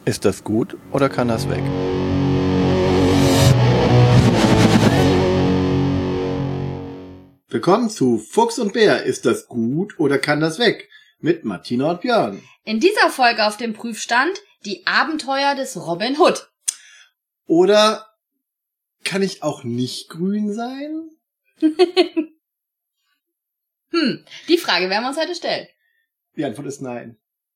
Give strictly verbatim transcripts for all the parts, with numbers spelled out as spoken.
Ist das gut oder kann das weg? Willkommen zu Fuchs und Bär. Ist das gut oder kann das weg? Mit Martina und Björn. In dieser Folge auf dem Prüfstand die Abenteuer des Robin Hood. Oder kann ich auch nicht grün sein? hm, die Frage werden wir uns heute stellen. Die Antwort ist nein.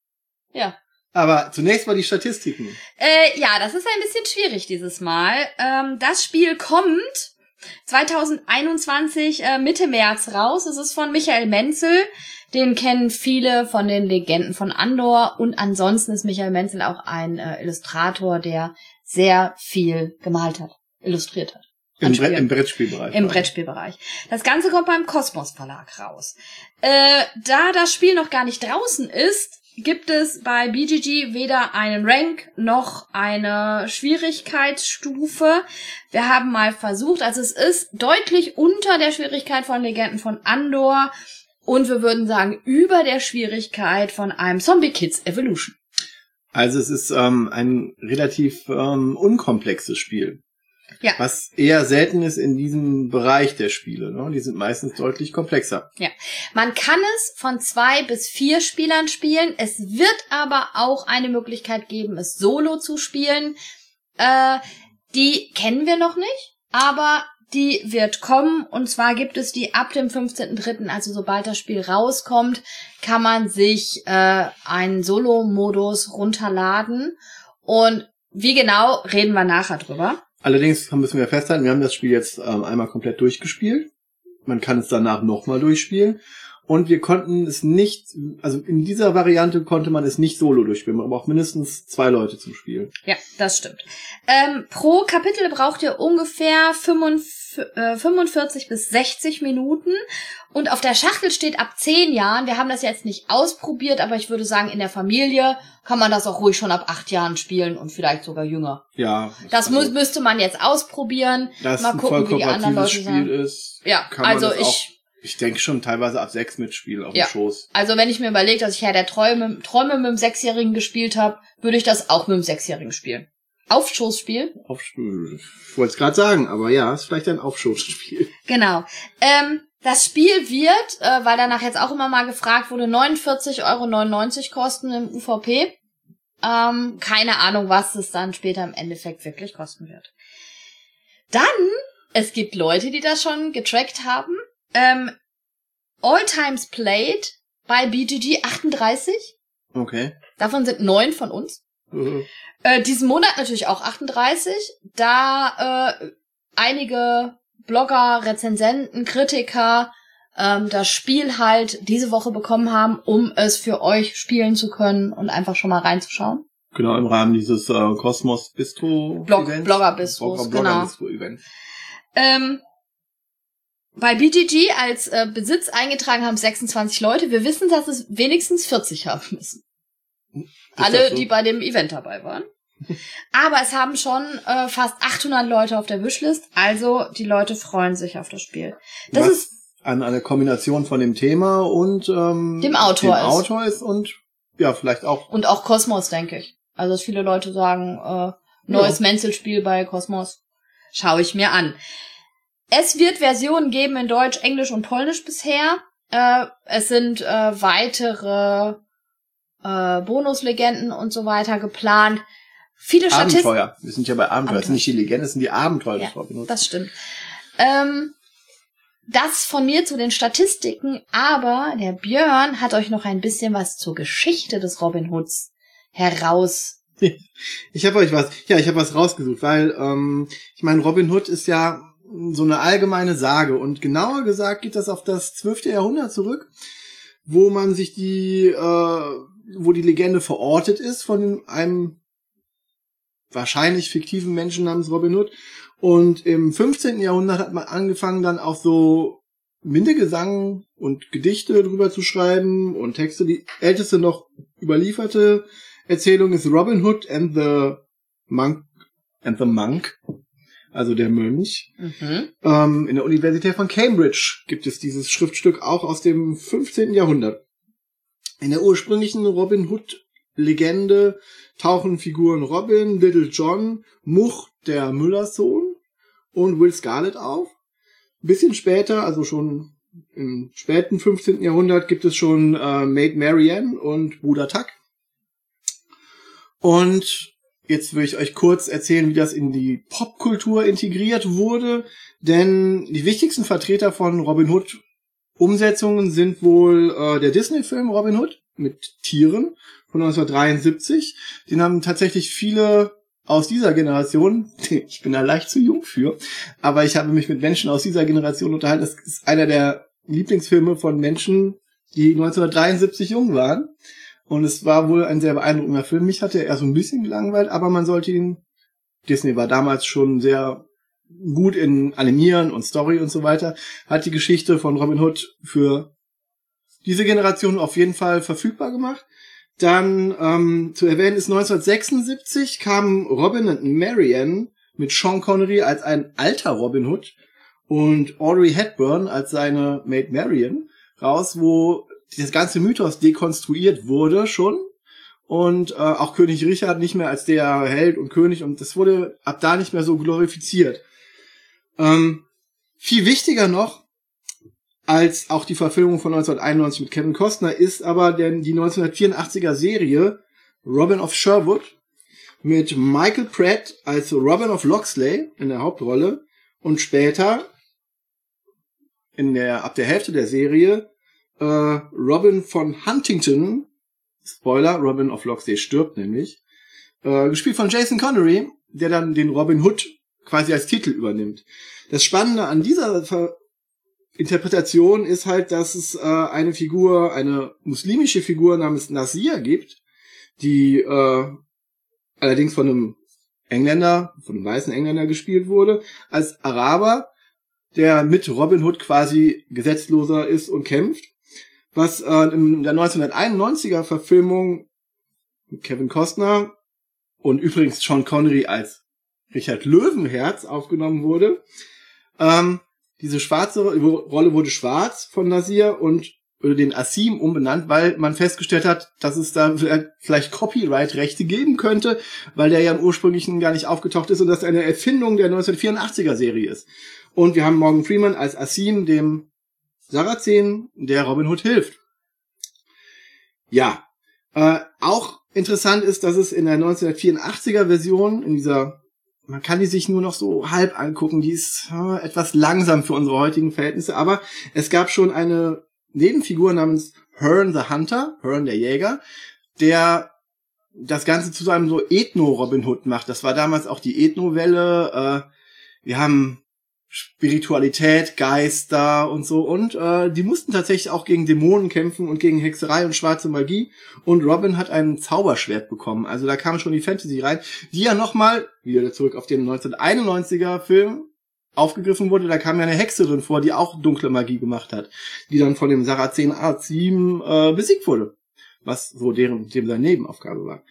Ja. Aber zunächst mal die Statistiken. Äh, ja, das ist ein bisschen schwierig dieses Mal. Ähm, das Spiel kommt zwanzig einundzwanzig äh, Mitte März raus. Es ist von Michael Menzel. Den kennen viele von den Legenden von Andor. Und ansonsten ist Michael Menzel auch ein äh, Illustrator, der sehr viel gemalt hat, illustriert hat. Im, Bre- Im Brettspielbereich. Im Brettspielbereich. Das Ganze kommt beim Kosmos Verlag raus. Äh, da das Spiel noch gar nicht draußen ist, gibt es bei B G G weder einen Rank noch eine Schwierigkeitsstufe. Wir haben mal versucht, also es ist deutlich unter der Schwierigkeit von Legenden von Andor und wir würden sagen über der Schwierigkeit von einem Zombie Kids Evolution. Also es ist ähm, ein relativ ähm, unkomplexes Spiel. Ja. Was eher selten ist in diesem Bereich der Spiele. Ne? Die sind meistens deutlich komplexer. Ja. Man kann es von zwei bis vier Spielern spielen. Es wird aber auch eine Möglichkeit geben, es solo zu spielen. Äh, die kennen wir noch nicht, aber die wird kommen. Und zwar gibt es die ab dem fünfzehnten dritten, also sobald das Spiel rauskommt, kann man sich äh, einen Solo-Modus runterladen. Und wie genau, reden wir nachher drüber. Allerdings müssen wir festhalten, wir haben das Spiel jetzt ähm, einmal komplett durchgespielt. Man kann es danach nochmal durchspielen. Und wir konnten es nicht, also in dieser Variante konnte man es nicht solo durchspielen. Man braucht mindestens zwei Leute zum Spielen. Ja, das stimmt. Ähm, pro Kapitel braucht ihr ungefähr fünfundvierzig bis sechzig Minuten. Und auf der Schachtel steht ab zehn Jahren. Wir haben das jetzt nicht ausprobiert, aber ich würde sagen, in der Familie kann man das auch ruhig schon ab acht Jahren spielen und vielleicht sogar jünger. Ja. Das also, mü- müsste man jetzt ausprobieren. Das mal gucken, wie die anderen Leute Spiel sagen. Ist, ja, kann man also das ich. Auch, ich denke schon teilweise ab sechs mitspielen auf ja. dem Schoß. Also wenn ich mir überlege, dass ich ja der Träume, Träume mit dem Sechsjährigen gespielt habe, würde ich das auch mit dem Sechsjährigen spielen. Aufstoßspiel? Auf, ich wollte es gerade sagen, aber ja, ist vielleicht ein Aufstoßspiel. Genau. Ähm, das Spiel wird, äh, weil danach jetzt auch immer mal gefragt wurde, neunundvierzig Euro neunundneunzig kosten im U V P. Ähm, keine Ahnung, was es dann später im Endeffekt wirklich kosten wird. Dann, es gibt Leute, die das schon getrackt haben. Ähm, All Times Played bei B G G achtunddreißig. Okay. Davon sind neun von uns. Mhm. Äh, diesen Monat natürlich auch achtunddreißig, da äh, einige Blogger, Rezensenten, Kritiker ähm, das Spiel halt diese Woche bekommen haben, um es für euch spielen zu können und einfach schon mal reinzuschauen. Genau, im Rahmen dieses äh, Kosmos Bistro Blog, Events. Blogger Bistros, Blogger, genau. Bistro Event. Ähm, bei B G G als äh, Besitz eingetragen haben sechsundzwanzig Leute. Wir wissen, dass es wenigstens vierzig haben müssen. Ist alle, so? Die bei dem Event dabei waren. Aber es haben schon äh, fast achthundert Leute auf der Wishlist. Also die Leute freuen sich auf das Spiel. Das Was ist an eine Kombination von dem Thema und ähm, dem Autor, dem ist. Autor ist und ja, vielleicht auch. Und auch Kosmos, denke ich. Also dass viele Leute sagen, äh, neues ja. Menzel-Spiel bei Kosmos. Schaue ich mir an. Es wird Versionen geben in Deutsch, Englisch und Polnisch bisher. Äh, es sind äh, weitere äh, Bonuslegenden und so weiter geplant. Viele Statisten. Abenteuer. Wir sind ja bei Abenteuer. Abenteuer. Das sind nicht die Legenden, das sind die Abenteuer, ja, das Wort benutzt. Das stimmt. Ähm, das von mir zu den Statistiken, aber der Björn hat euch noch ein bisschen was zur Geschichte des Robin Hoods heraus. Ich habe euch was, ja, ich habe was rausgesucht, weil ähm, ich meine, Robin Hood ist ja so eine allgemeine Sage und genauer gesagt geht das auf das zwölfte Jahrhundert zurück, wo man sich die, äh, wo die Legende verortet ist von einem wahrscheinlich fiktiven Menschen namens Robin Hood. Und im fünfzehnten Jahrhundert hat man angefangen, dann auch so Minnegesang und Gedichte drüber zu schreiben und Texte. Die älteste noch überlieferte Erzählung ist Robin Hood and the Monk, and the Monk, also der Mönch. Mhm. Ähm, in der Universität von Cambridge gibt es dieses Schriftstück auch aus dem fünfzehnten Jahrhundert. In der ursprünglichen Robin Hood Legende tauchen Figuren Robin, Little John, Much, der Müllers Sohn und Will Scarlet auf. Ein bisschen später, also schon im späten fünfzehnten Jahrhundert, gibt es schon äh, Maid Marian und Bruder Tuck. Und jetzt will ich euch kurz erzählen, wie das in die Popkultur integriert wurde, denn die wichtigsten Vertreter von Robin Hood Umsetzungen sind wohl äh, der Disney-Film Robin Hood mit Tieren von neunzehnhundertdreiundsiebzig. Den haben tatsächlich viele aus dieser Generation, ich bin da leicht zu jung für, aber ich habe mich mit Menschen aus dieser Generation unterhalten. Das ist einer der Lieblingsfilme von Menschen, die neunzehnhundertdreiundsiebzig jung waren. Und es war wohl ein sehr beeindruckender Film. Mich hatte er so ein bisschen gelangweilt, aber man sollte ihn, Disney war damals schon sehr gut in Animieren und Story und so weiter, hat die Geschichte von Robin Hood für diese Generation auf jeden Fall verfügbar gemacht. Dann ähm, zu erwähnen ist neunzehnhundertsechsundsiebzig kam Robin and Marian mit Sean Connery als ein alter Robin Hood und Audrey Hepburn als seine Maid Marian raus, wo das ganze Mythos dekonstruiert wurde schon und äh, auch König Richard nicht mehr als der Held und König und das wurde ab da nicht mehr so glorifiziert. Ähm, viel wichtiger noch als auch die Verfilmung von neunzehnhunderteinundneunzig mit Kevin Costner ist aber denn die neunzehnhundertvierundachtziger Serie Robin of Sherwood mit Michael Pratt als Robin of Locksley in der Hauptrolle und später in der ab der Hälfte der Serie äh, Robin von Huntington, Spoiler, Robin of Locksley stirbt nämlich, äh, gespielt von Jason Connery, der dann den Robin Hood quasi als Titel übernimmt. Das Spannende an dieser Ver- Interpretation ist halt, dass es äh, eine Figur, eine muslimische Figur namens Nasir gibt, die äh, allerdings von einem Engländer, von einem weißen Engländer gespielt wurde, als Araber, der mit Robin Hood quasi gesetzloser ist und kämpft, was äh, in der neunzehnhunderteinundneunziger Verfilmung mit Kevin Costner und übrigens Sean Connery als Richard Löwenherz aufgenommen wurde. Ähm, diese schwarze Rolle wurde schwarz von Nasir und oder den Asim umbenannt, weil man festgestellt hat, dass es da vielleicht Copyright-Rechte geben könnte, weil der ja im ursprünglichen gar nicht aufgetaucht ist und das eine Erfindung der neunzehnhundertvierundachtziger Serie ist. Und wir haben Morgan Freeman als Asim, dem Sarazen, der Robin Hood hilft. Ja, äh, auch interessant ist, dass es in der neunzehnhundertvierundachtziger Version, in dieser, man kann die sich nur noch so halb angucken, die ist äh, etwas langsam für unsere heutigen Verhältnisse, aber es gab schon eine Nebenfigur namens Hearn the Hunter, Hearn der Jäger, der das Ganze zu einem so Ethno-Robin Hood macht. Das war damals auch die Ethno-Welle. Äh, wir haben Spiritualität, Geister und so. Und äh, die mussten tatsächlich auch gegen Dämonen kämpfen und gegen Hexerei und schwarze Magie. Und Robin hat ein Zauberschwert bekommen. Also da kam schon die Fantasy rein, die ja nochmal, wieder zurück auf den neunzehnhunderteinundneunziger Film, aufgegriffen wurde. Da kam ja eine Hexe drin vor, die auch dunkle Magie gemacht hat, die dann von dem Sarazen Asim äh, besiegt wurde. Was so deren, dem seine Nebenaufgabe war.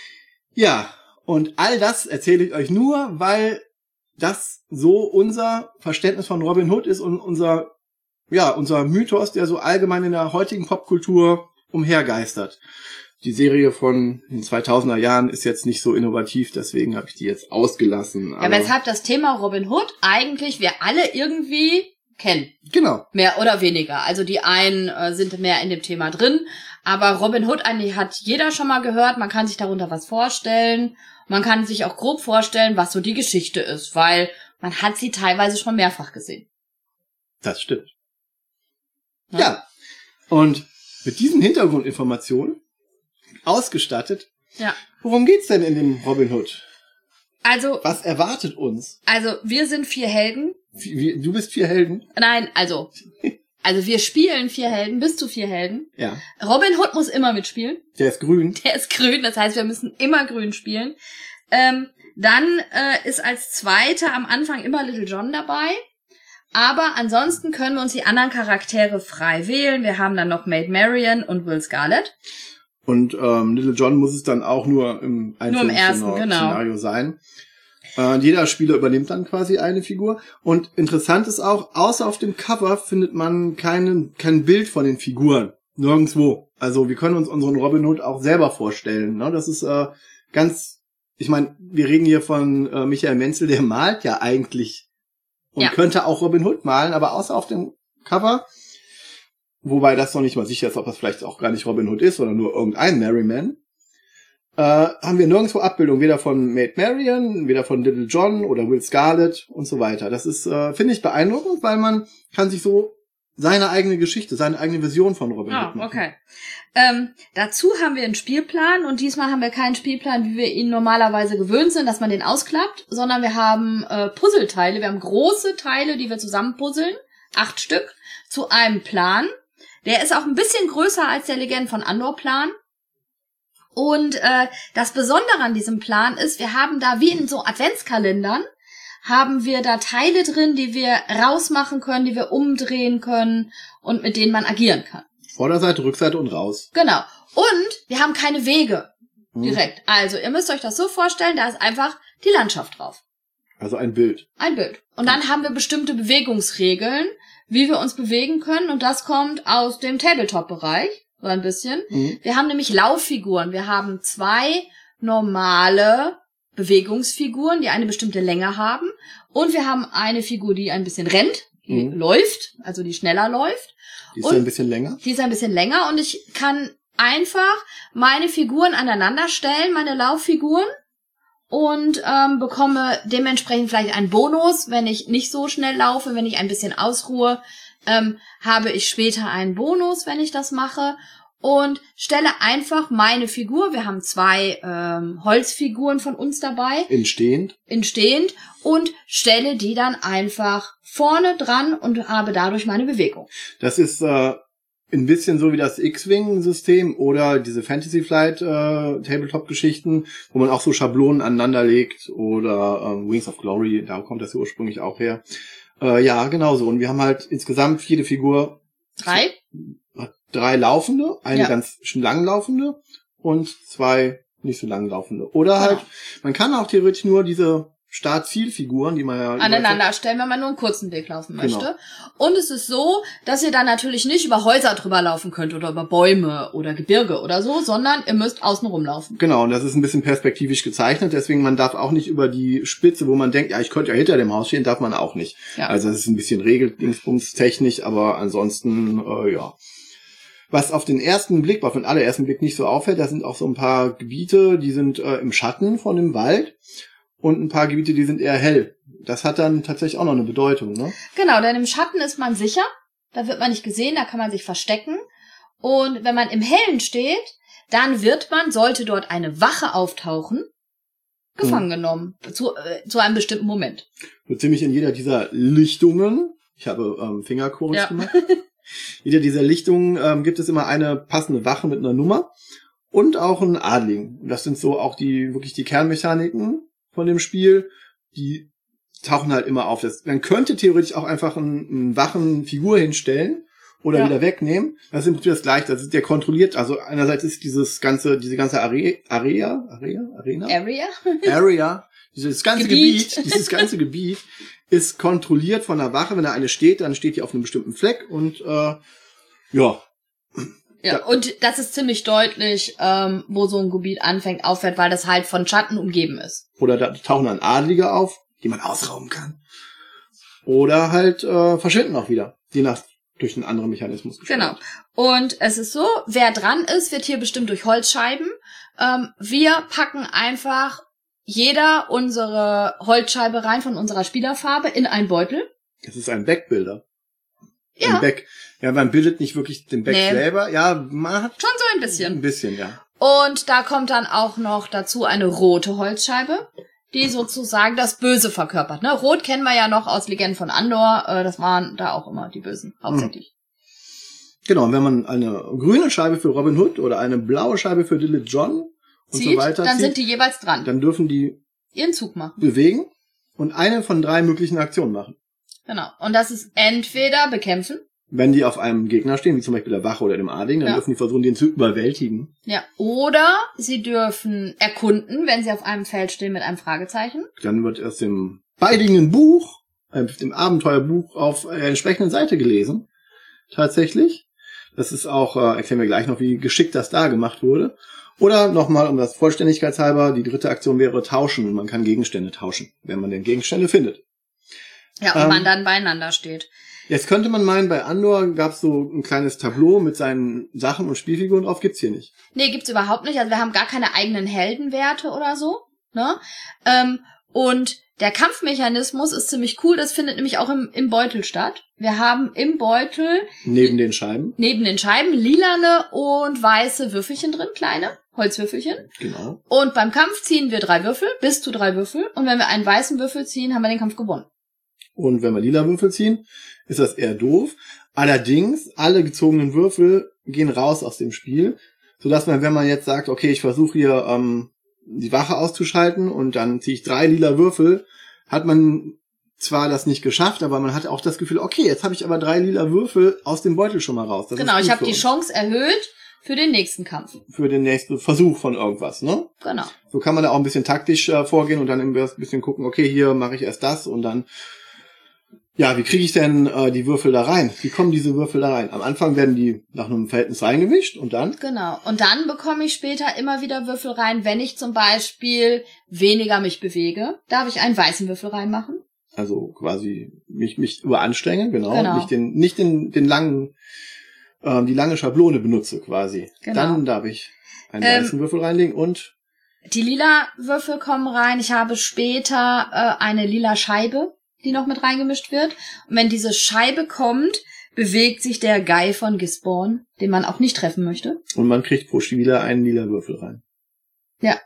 Ja, und all das erzähle ich euch nur, weil das so unser Verständnis von Robin Hood ist und unser, ja, unser Mythos, der so allgemein in der heutigen Popkultur umhergeistert. Die Serie von den zweitausender Jahren ist jetzt nicht so innovativ, deswegen habe ich die jetzt ausgelassen. Ja, weshalb das Thema Robin Hood eigentlich wir alle irgendwie kennen. Genau. Mehr oder weniger. Also die einen äh, sind mehr in dem Thema drin, aber Robin Hood eigentlich hat jeder schon mal gehört, man kann sich darunter was vorstellen. Man kann sich auch grob vorstellen, was so die Geschichte ist, weil man hat sie teilweise schon mehrfach gesehen. Das stimmt. Ja. Ja. Und mit diesen Hintergrundinformationen ausgestattet, Ja. worum geht's denn in dem Robin Hood? Also, Was erwartet uns? also wir sind vier Helden. Wie, wie, du bist vier Helden? Nein, also, also wir spielen vier Helden, bis zu vier Helden. Ja. Robin Hood muss immer mitspielen. Der ist grün. Der ist grün, das heißt, wir müssen immer grün spielen. Ähm, dann äh, ist als Zweiter am Anfang immer Little John dabei. Aber ansonsten können wir uns die anderen Charaktere frei wählen. Wir haben dann noch Maid Marian und Will Scarlet. Und ähm, Little John muss es dann auch nur im Nur im ersten, Einzelnen genau. Szenario sein. Äh, jeder Spieler übernimmt dann quasi eine Figur. Und interessant ist auch, außer auf dem Cover findet man keinen, kein Bild von den Figuren. Nirgendwo. Also wir können uns unseren Robin Hood auch selber vorstellen. Ne? Das ist äh, ganz, ich meine, wir reden hier von äh, Michael Menzel, der malt ja eigentlich und ja. könnte auch Robin Hood malen, aber außer auf dem Cover, wobei das noch nicht mal sicher ist, ob das vielleicht auch gar nicht Robin Hood ist, sondern nur irgendein Merryman, äh, haben wir nirgendwo Abbildung, weder von Maid Marian, weder von Little John oder Will Scarlet und so weiter. Das ist, äh, finde ich, beeindruckend, weil man kann sich so seine eigene Geschichte, seine eigene Version von Robin Hood machen. Oh, okay. Ähm, dazu haben wir einen Spielplan und diesmal haben wir keinen Spielplan, wie wir ihn normalerweise gewöhnt sind, dass man den ausklappt, sondern wir haben äh, Puzzleteile. Wir haben große Teile, die wir zusammenpuzzeln, acht Stück, zu einem Plan. Der ist auch ein bisschen größer als der Legenden von Andor Plan. Und äh, das Besondere an diesem Plan ist, wir haben da wie in so Adventskalendern, haben wir da Teile drin, die wir rausmachen können, die wir umdrehen können und mit denen man agieren kann. Vorderseite, Rückseite und raus. Genau. Und wir haben keine Wege direkt. Hm. Also ihr müsst euch das so vorstellen, da ist einfach die Landschaft drauf. Also ein Bild. Ein Bild. Und dann haben wir bestimmte Bewegungsregeln, wie wir uns bewegen können. Und das kommt aus dem Tabletop-Bereich, so ein bisschen. Mhm. Wir haben nämlich Lauffiguren. Wir haben zwei normale Bewegungsfiguren, die eine bestimmte Länge haben. Und wir haben eine Figur, die ein bisschen rennt, die mhm. läuft, also die schneller läuft. Die ist und ein bisschen länger. Die ist ein bisschen länger. Und ich kann einfach meine Figuren aneinander stellen, meine Lauffiguren. Und ähm, bekomme dementsprechend vielleicht einen Bonus, wenn ich nicht so schnell laufe, wenn ich ein bisschen ausruhe, ähm, habe ich später einen Bonus, wenn ich das mache. Und stelle einfach meine Figur, wir haben zwei ähm, Holzfiguren von uns dabei. Instehend. Instehend. Und stelle die dann einfach vorne dran und habe dadurch meine Bewegung. Das ist äh, ein bisschen so wie das X-Wing-System oder diese Fantasy Flight äh, Tabletop-Geschichten, wo man auch so Schablonen aneinander legt oder ähm, Wings of Glory, da kommt das ja ursprünglich auch her. Äh, ja, genau so. Und wir haben halt insgesamt jede Figur drei, drei laufende, eine ja. ganz lang laufende und zwei nicht so lang laufende. Oder halt, genau. Man kann auch theoretisch nur diese Start-Ziel-Figuren, die man ja aneinander stellen, wenn man nur einen kurzen Weg laufen möchte. Genau. Und es ist so, dass ihr dann natürlich nicht über Häuser drüber laufen könnt oder über Bäume oder Gebirge oder so, sondern ihr müsst außen rumlaufen. Genau, und das ist ein bisschen perspektivisch gezeichnet, deswegen man darf auch nicht über die Spitze, wo man denkt, ja, ich könnte ja hinter dem Haus stehen, darf man auch nicht. Ja. Also das ist ein bisschen regeldingsbumstechnisch, aber ansonsten, äh, ja. Was auf den ersten Blick, auf den allerersten Blick nicht so auffällt, da sind auch so ein paar Gebiete, die sind äh, im Schatten von dem Wald. Und ein paar Gebiete, die sind eher hell. Das hat dann tatsächlich auch noch eine Bedeutung, ne? Genau, denn im Schatten ist man sicher. Da wird man nicht gesehen, da kann man sich verstecken. Und wenn man im Hellen steht, dann wird man, sollte dort eine Wache auftauchen, gefangen hm. genommen. Zu, äh, zu einem bestimmten Moment. So ziemlich in jeder dieser Lichtungen, ich habe ähm, Fingerchorus ja. gemacht, jeder dieser Lichtungen ähm, gibt es immer eine passende Wache mit einer Nummer und auch einen Adligen. Das sind so auch die wirklich die Kernmechaniken von dem Spiel, die tauchen halt immer auf. Das, man könnte theoretisch auch einfach einen, einen wachen Figur hinstellen oder ja. wieder wegnehmen. Das ist im Prinzip das Gleiche. Das ist der kontrolliert. Also einerseits ist dieses ganze, diese ganze Area, Area, Area, Arena, Area, Area, dieses ganze Gebiet, Gebiet dieses ganze Gebiet ist kontrolliert von der Wache. Wenn da eine steht, dann steht die auf einem bestimmten Fleck und äh, ja. Ja, und das ist ziemlich deutlich, ähm, wo so ein Gebiet anfängt, aufhört, weil das halt von Schatten umgeben ist. Oder da tauchen dann Adlige auf, die man ausrauben kann. Oder halt äh, verschwinden auch wieder, je nach durch einen anderen Mechanismus gesteuert. Genau. Und es ist so, wer dran ist, wird hier bestimmt durch Holzscheiben. Ähm, wir packen einfach jeder unsere Holzscheibe rein von unserer Spielerfarbe in einen Beutel. Das ist ein Backbuilder. Ja. Ein Back. Ja, man bildet nicht wirklich den Back nee. selber. Ja, man hat schon so ein bisschen. Ein bisschen, ja. Und da kommt dann auch noch dazu eine rote Holzscheibe, die sozusagen das Böse verkörpert. Ne? Rot kennen wir ja noch aus Legenden von Andor. Äh, das waren da auch immer die Bösen, hauptsächlich. Genau, und wenn man eine grüne Scheibe für Robin Hood oder eine blaue Scheibe für Little John und zieht, so weiter dann zieht, sind die jeweils dran. Dann dürfen die ihren Zug machen. Bewegen und eine von drei möglichen Aktionen machen. Genau. Und das ist entweder bekämpfen. Wenn die auf einem Gegner stehen, wie zum Beispiel der Wache oder dem Adligen, dann ja. dürfen die versuchen, den zu überwältigen. Ja. Oder sie dürfen erkunden, wenn sie auf einem Feld stehen mit einem Fragezeichen. Dann wird aus dem beiliegenden Buch, äh, dem Abenteuerbuch auf der entsprechenden Seite gelesen. Tatsächlich. Das ist auch, äh, erklären wir gleich noch, wie geschickt das da gemacht wurde. Oder nochmal, um das Vollständigkeitshalber, die dritte Aktion wäre tauschen. Man kann Gegenstände tauschen, wenn man denn Gegenstände findet. Ja, und ähm, man dann beieinander steht. Jetzt könnte man meinen, bei Andor gab es so ein kleines Tableau mit seinen Sachen und Spielfiguren drauf, gibt's hier nicht. Nee, gibt's überhaupt nicht. Also wir haben gar keine eigenen Heldenwerte oder so. Ne? Ähm, und der Kampfmechanismus ist ziemlich cool. Das findet nämlich auch im, im Beutel statt. Wir haben im Beutel Neben den Scheiben. neben den Scheiben lilane und weiße Würfelchen drin, kleine Holzwürfelchen. Genau. Und beim Kampf ziehen wir drei Würfel, bis zu drei Würfel. Und wenn wir einen weißen Würfel ziehen, haben wir den Kampf gewonnen. Und wenn wir lila Würfel ziehen, ist das eher doof. Allerdings, alle gezogenen Würfel gehen raus aus dem Spiel, sodass man, wenn man jetzt sagt, okay, ich versuche hier ähm, die Wache auszuschalten und dann ziehe ich drei lila Würfel, hat man zwar das nicht geschafft, aber man hat auch das Gefühl, okay, jetzt habe ich aber drei lila Würfel aus dem Beutel schon mal raus. Das genau, ich habe die uns. Chance erhöht für den nächsten Kampf. Für den nächsten Versuch von irgendwas, ne? Genau. So kann man da auch ein bisschen taktisch äh, vorgehen und dann ein bisschen gucken, okay, hier mache ich erst das und dann, ja, wie kriege ich denn äh, die Würfel da rein? Wie kommen diese Würfel da rein? Am Anfang werden die nach einem Verhältnis reingemischt und dann? Genau. Und dann bekomme ich später immer wieder Würfel rein, wenn ich zum Beispiel weniger mich bewege. Darf ich einen weißen Würfel reinmachen? Also quasi mich mich überanstrengen, genau. Genau. Nicht den nicht den den langen ähm, die lange Schablone benutze quasi. Genau. Dann darf ich einen Ähm, weißen Würfel reinlegen und Die lila Würfel kommen rein. Ich habe später äh, eine lila Scheibe, die noch mit reingemischt wird. Und wenn diese Scheibe kommt, bewegt sich der Guy von Gisborne, den man auch nicht treffen möchte. und man kriegt pro Spieler einen lila Würfel rein. Ja.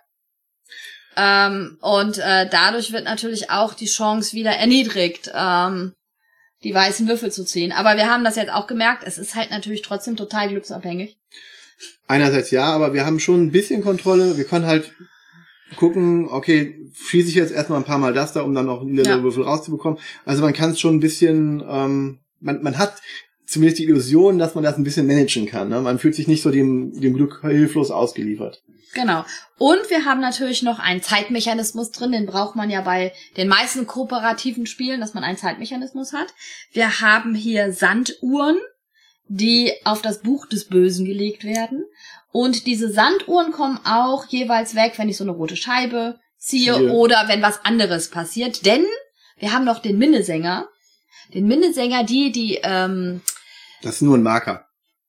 Ähm, und äh, dadurch wird natürlich auch die Chance wieder erniedrigt, ähm, die weißen Würfel zu ziehen. Aber wir haben das jetzt auch gemerkt, es ist halt natürlich trotzdem total glücksabhängig. Einerseits ja, aber wir haben schon ein bisschen Kontrolle. Wir können halt gucken, okay, schieße ich jetzt erstmal ein paar Mal das da, um dann noch lila Ja. Würfel rauszubekommen. Also man kann es schon ein bisschen, ähm, man, man hat zumindest die Illusion, dass man das ein bisschen managen kann. Ne? Man fühlt sich nicht so dem, dem Glück hilflos ausgeliefert. Genau. Und wir haben natürlich noch einen Zeitmechanismus drin, den braucht man ja bei den meisten kooperativen Spielen, dass man einen Zeitmechanismus hat. Wir haben hier Sanduhren, die auf das Buch des Bösen gelegt werden. Und diese Sanduhren kommen auch jeweils weg, wenn ich so eine rote Scheibe ziehe Ziehe. oder wenn was anderes passiert. Denn wir haben noch den Minnesänger. Den Minnesänger, die, die, ähm, Das ist nur ein Marker.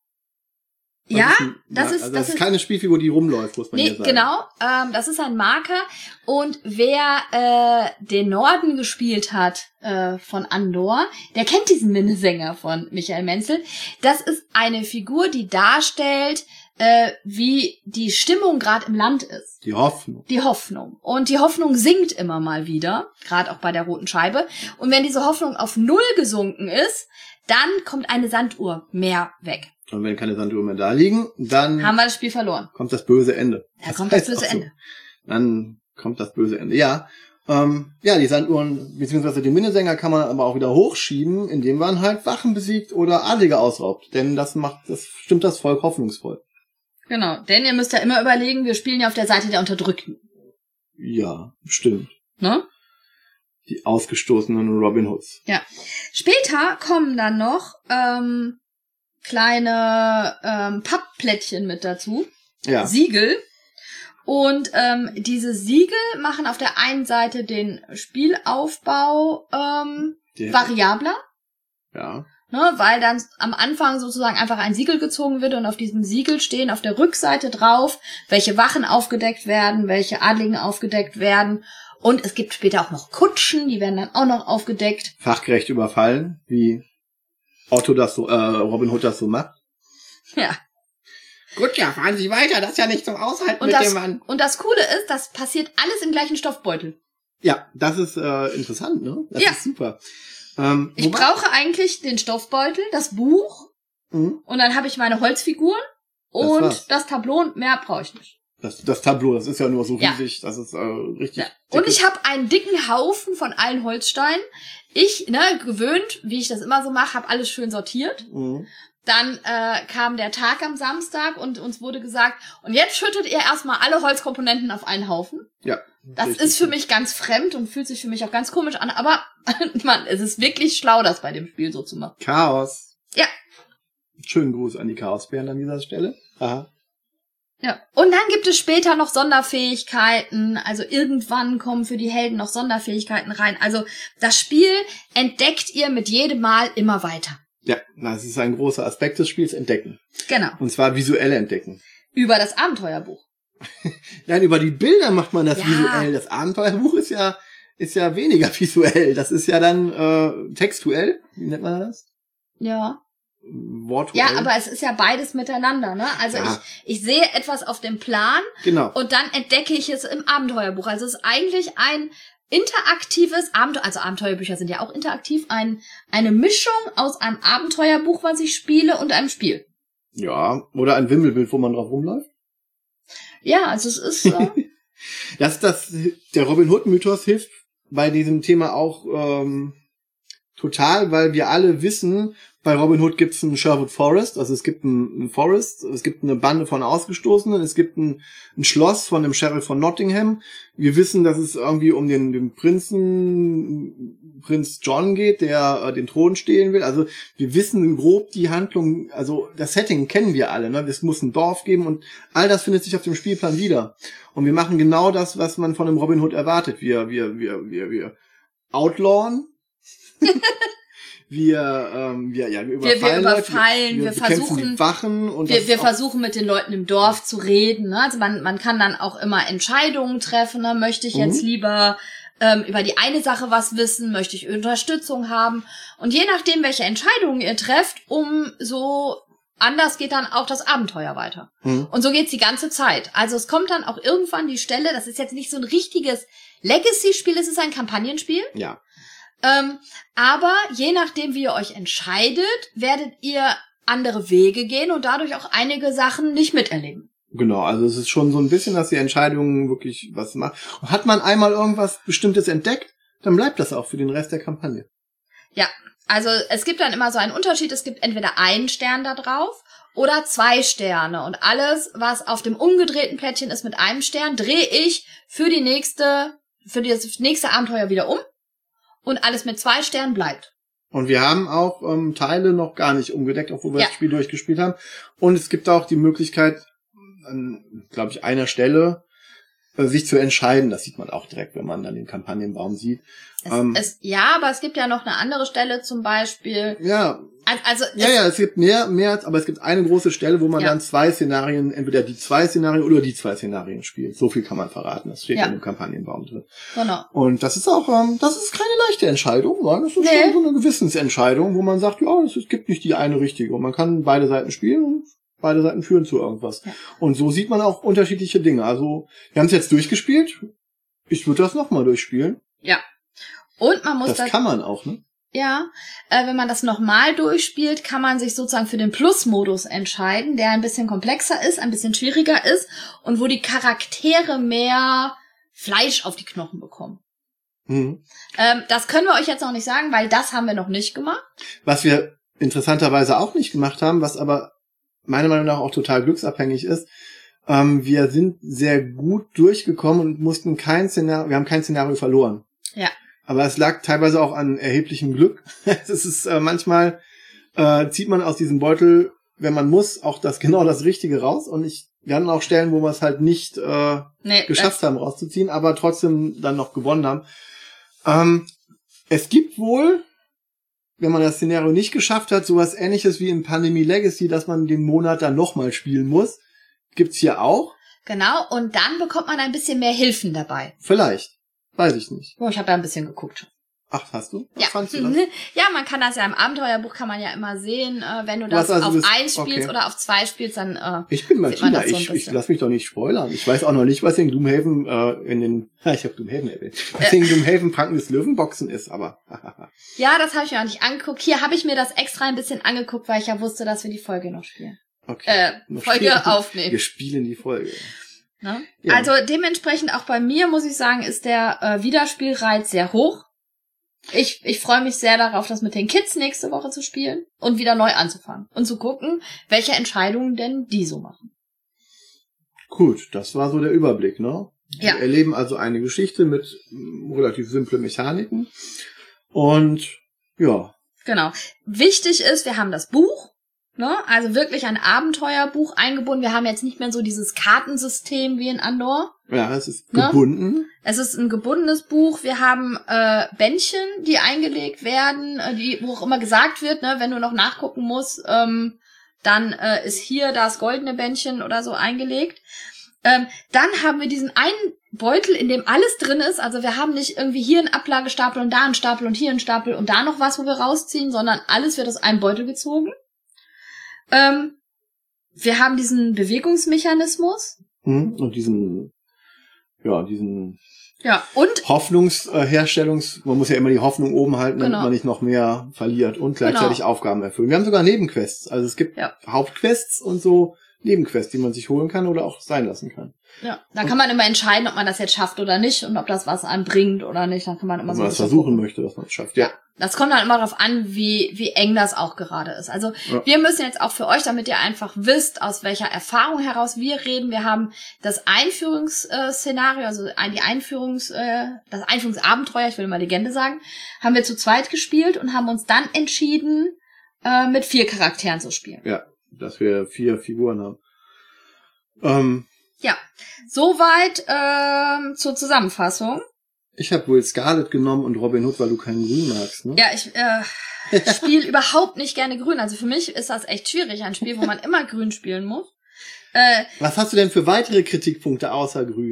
Was ja, ist ein, das ja, ist, also das das ist ist, keine Spielfigur, die rumläuft, muss man nee, hier sagen. genau, ähm, das ist ein Marker. Und wer äh, den Norden gespielt hat äh, von Andor, der kennt diesen Minnesänger von Michael Menzel. Das ist eine Figur, die darstellt, äh, wie die Stimmung gerade im Land ist. Die Hoffnung. Die Hoffnung. Und die Hoffnung sinkt immer mal wieder, gerade auch bei der roten Scheibe. Und wenn diese Hoffnung auf Null gesunken ist, dann kommt eine Sanduhr mehr weg. Und wenn keine Sanduhren mehr da liegen, dann Haben wir das Spiel verloren. kommt das böse Ende. Da kommt das heißt böse auch so. Ende. Dann kommt das böse Ende. Ja, ähm, ja, die Sanduhren, beziehungsweise die Minnesänger kann man aber auch wieder hochschieben, indem man halt Wachen besiegt oder Adlige ausraubt. Denn das macht, das stimmt das Volk hoffnungsvoll. Genau, denn ihr müsst ja immer überlegen, wir spielen ja auf der Seite der Unterdrückten. Ja, stimmt. Ne? Die ausgestoßenen Robin Hoods. Ja. Später kommen dann noch ähm, kleine ähm, Pappplättchen mit dazu. Ja. Siegel. Und ähm, diese Siegel machen auf der einen Seite den Spielaufbau ähm, Der- variabler. Ja. Ne, weil dann am Anfang sozusagen einfach ein Siegel gezogen wird und auf diesem Siegel stehen auf der Rückseite drauf, welche Wachen aufgedeckt werden, welche Adligen aufgedeckt werden. Und es gibt später auch noch Kutschen, die werden dann auch noch aufgedeckt. Fachgerecht überfallen, wie Otto das so, äh, Robin Hood das so macht. Ja. Gut, ja, fahren Sie weiter, das ist ja nicht zum Aushalten Und mit das, dem Mann. und das Coole ist, das passiert alles im gleichen Stoffbeutel. Ja, das ist äh, interessant, ne? Das Ja. ist super. Ähm, Ich wobei- brauche eigentlich den Stoffbeutel, das Buch, Mhm. und dann habe ich meine Holzfiguren Das und war's. das Tableau und mehr brauche ich nicht. Das, das Tableau, das ist ja nur so Ja. riesig, das ist äh, richtig. Ja. Und dickes- ich habe einen dicken Haufen von allen Holzsteinen. Ich, ne, gewöhnt, wie ich das immer so mache, habe alles schön sortiert. Mhm. Dann äh, kam der Tag am Samstag und uns wurde gesagt, und jetzt schüttet ihr erstmal alle Holzkomponenten auf einen Haufen. Ja. Das richtig. ist für mich ganz fremd und fühlt sich für mich auch ganz komisch an, aber man, es ist wirklich schlau, das bei dem Spiel so zu machen. Chaos. Ja. Schönen Gruß an die Chaosbären an dieser Stelle. Aha. Ja. Und dann gibt es später noch Sonderfähigkeiten. Also irgendwann kommen für die Helden noch Sonderfähigkeiten rein. Also das Spiel entdeckt ihr mit jedem Mal immer weiter. Ja, das ist ein großer Aspekt des Spiels, entdecken. Genau. Und zwar visuell entdecken. Über das Abenteuerbuch. Nein, über die Bilder macht man das Ja. visuell. Das Abenteuerbuch ist ja ist ja weniger visuell. Das ist ja dann äh, textuell. Wie nennt man das? Ja. Wortuell. Ja, aber es ist ja beides miteinander, ne? Also Ja. ich, ich sehe etwas auf dem Plan Genau. und dann entdecke ich es im Abenteuerbuch. Also es ist eigentlich ein interaktives Abenteuer, also Abenteuerbücher sind ja auch interaktiv, ein, eine Mischung aus einem Abenteuerbuch, was ich spiele, und einem Spiel. Ja, oder ein Wimmelbild, wo man drauf rumläuft. Ja, also es ist so. Das, das, der Robin Hood Mythos hilft bei diesem Thema auch ähm, total, weil wir alle wissen, bei Robin Hood gibt es einen Sherwood Forest, also es gibt einen, einen Forest, es gibt eine Bande von Ausgestoßenen, es gibt ein, ein Schloss von dem Sheriff von Nottingham. Wir wissen, dass es irgendwie um den, den Prinzen, Prinz John geht, der äh, den Thron stehlen will. Also wir wissen grob die Handlung, also das Setting kennen wir alle, ne? Es muss ein Dorf geben und all das findet sich auf dem Spielplan wieder. Und wir machen genau das, was man von einem Robin Hood erwartet. Wir, wir, wir, wir, wir outlawen. Wir, ähm, wir, ja, wir überfallen, wir, wir Leute, überfallen, wir, wir, wir versuchen, die Wachen und wir, das wir ist auch- versuchen mit den Leuten im Dorf zu reden. Ne? Also man, man kann dann auch immer Entscheidungen treffen. Ne? Möchte ich jetzt Mhm. lieber ähm, über die eine Sache was wissen? Möchte ich Unterstützung haben? Und je nachdem, welche Entscheidungen ihr trefft, umso anders geht dann auch das Abenteuer weiter. Mhm. Und so geht's die ganze Zeit. Also es kommt dann auch irgendwann die Stelle, das ist jetzt nicht so ein richtiges Legacy-Spiel, es ist ein Kampagnenspiel. Ja. Ähm, aber je nachdem, wie ihr euch entscheidet, werdet ihr andere Wege gehen und dadurch auch einige Sachen nicht miterleben. Genau, also es ist schon so ein bisschen, dass die Entscheidungen wirklich was machen. Und hat man einmal irgendwas Bestimmtes entdeckt, dann bleibt das auch für den Rest der Kampagne. Ja, also es gibt dann immer so einen Unterschied. Es gibt entweder einen Stern da drauf oder zwei Sterne. Und alles, was auf dem umgedrehten Plättchen ist mit einem Stern, drehe ich für die nächste, für das nächste Abenteuer wieder um. Und alles mit zwei Sternen bleibt. Und wir haben auch ähm, Teile noch gar nicht umgedeckt, obwohl wir Ja. das Spiel durchgespielt haben. Und es gibt auch die Möglichkeit, an, glaube ich, einer Stelle äh, sich zu entscheiden. Das sieht man auch direkt, wenn man dann den Kampagnenbaum sieht. Es, Ähm, es, ja, aber es gibt ja noch eine andere Stelle zum Beispiel. ja, Also, also ja, es, ja, es gibt mehr, mehr, aber es gibt eine große Stelle, wo man Ja. dann zwei Szenarien, entweder die zwei Szenarien oder die zwei Szenarien spielt. So viel kann man verraten. Das steht Ja. in dem Kampagnenbaum drin. Genau. Und das ist auch, ähm, das ist keine leichte Entscheidung, weil das ist Nee. schon so eine Gewissensentscheidung, wo man sagt, ja, es, es gibt nicht die eine richtige. Und man kann beide Seiten spielen und beide Seiten führen zu irgendwas. Ja. Und so sieht man auch unterschiedliche Dinge. Also, wir haben es jetzt durchgespielt. Ich würde das nochmal durchspielen. Ja. Und man muss Das das, kann man auch, ne? ja, äh, wenn man das nochmal durchspielt, kann man sich sozusagen für den Plus-Modus entscheiden, der ein bisschen komplexer ist, ein bisschen schwieriger ist und wo die Charaktere mehr Fleisch auf die Knochen bekommen. Mhm. Ähm, das können wir euch jetzt noch nicht sagen, weil das haben wir noch nicht gemacht. Was wir interessanterweise auch nicht gemacht haben, was aber meiner Meinung nach auch total glücksabhängig ist, ähm, wir sind sehr gut durchgekommen und mussten kein Szenario, wir haben kein Szenario verloren. Ja. Aber es lag teilweise auch an erheblichem Glück. Es ist äh, manchmal äh, zieht man aus diesem Beutel, wenn man muss, auch das genau das Richtige raus. Und ich, wir hatten auch Stellen, wo wir es halt nicht äh, Nee, geschafft haben rauszuziehen, aber trotzdem dann noch gewonnen haben. Ähm, es gibt wohl, wenn man das Szenario nicht geschafft hat, sowas Ähnliches wie in Pandemie Legacy, dass man den Monat dann nochmal spielen muss. Gibt's hier auch? Genau, und dann bekommt man ein bisschen mehr Hilfen dabei. Vielleicht. Weiß ich nicht. Oh, ich habe da ein bisschen geguckt. Ach, hast du? Was Ja. fandst du das? Ja, man kann das ja im Abenteuerbuch kann man ja immer sehen, äh, wenn du Was das also auf das- eins spielst okay. oder auf zwei spielst, dann äh, Ich bin Sieht man Martina, das so ein ich, ich bisschen. lass mich doch nicht spoilern. Ich weiß auch noch nicht, was in Gloomhaven äh, in den, ha, ich habe Gloomhaven erwähnt, was in Gloomhaven Pranken des Löwenboxen ist, aber ja, das habe ich mir auch nicht angeguckt. Hier habe ich mir das extra ein bisschen angeguckt, weil ich ja wusste, dass wir die Folge noch spielen. okay. Äh, Noch Folge spielen. aufnehmen. Wir spielen die Folge. Ne? Ja. Also dementsprechend auch bei mir, muss ich sagen, ist der äh, Wiederspielreiz sehr hoch. Ich, ich freue mich sehr darauf, das mit den Kids nächste Woche zu spielen und wieder neu anzufangen und zu gucken, welche Entscheidungen denn die so machen. Gut, das war so der Überblick, ne? Ja. Wir erleben also eine Geschichte mit mm, relativ simplen Mechaniken und ja, Genau. Wichtig ist, wir haben das Buch. Ne? Also wirklich ein Abenteuerbuch eingebunden. Wir haben jetzt nicht mehr so dieses Kartensystem wie in Andor. Ja, es ist Ne? gebunden. Es ist ein gebundenes Buch. Wir haben äh, Bändchen, die eingelegt werden, äh, die, wo auch immer gesagt wird, ne, wenn du noch nachgucken musst, ähm, dann äh, ist hier das goldene Bändchen oder so eingelegt. Ähm, dann haben wir diesen einen Beutel, in dem alles drin ist. Also wir haben nicht irgendwie hier einen Ablagestapel und da einen Stapel und hier einen Stapel und da noch was, wo wir rausziehen, sondern alles wird aus einem Beutel gezogen. Ähm, wir haben diesen Bewegungsmechanismus. Hm, und diesen, ja, diesen Ja, und Hoffnungsherstellungs, man muss ja immer die Hoffnung oben halten, damit Genau. man nicht noch mehr verliert und gleichzeitig Genau. Aufgaben erfüllen. Wir haben sogar Nebenquests. Also es gibt Ja. Hauptquests und so Nebenquests, die man sich holen kann oder auch sein lassen kann. ja, da kann man immer entscheiden, ob man das jetzt schafft oder nicht und ob das was einem bringt oder nicht. Dann kann man immer Wenn so man ein es bisschen versuchen gucken. möchte, dass man es schafft. Ja. Das kommt dann immer darauf an, wie wie eng das auch gerade ist. Also Ja. wir müssen jetzt auch für euch, damit ihr einfach wisst, aus welcher Erfahrung heraus wir reden. Wir haben das Einführungsszenario, also ein- die Einführungs, äh, das Einführungsabenteuer, ich will mal Legende sagen, haben wir zu zweit gespielt und haben uns dann entschieden, äh, mit vier Charakteren zu spielen. Ja, dass wir vier Figuren haben. Ähm, Ja, soweit ähm, zur Zusammenfassung. ich habe wohl Scarlet genommen und Robin Hood, weil du keinen Grün magst, ne? Ja, ich äh, spiele überhaupt nicht gerne grün. Also für mich ist das echt schwierig, ein Spiel, wo man immer grün spielen muss. Äh, Was hast du denn für weitere Kritikpunkte außer Grün?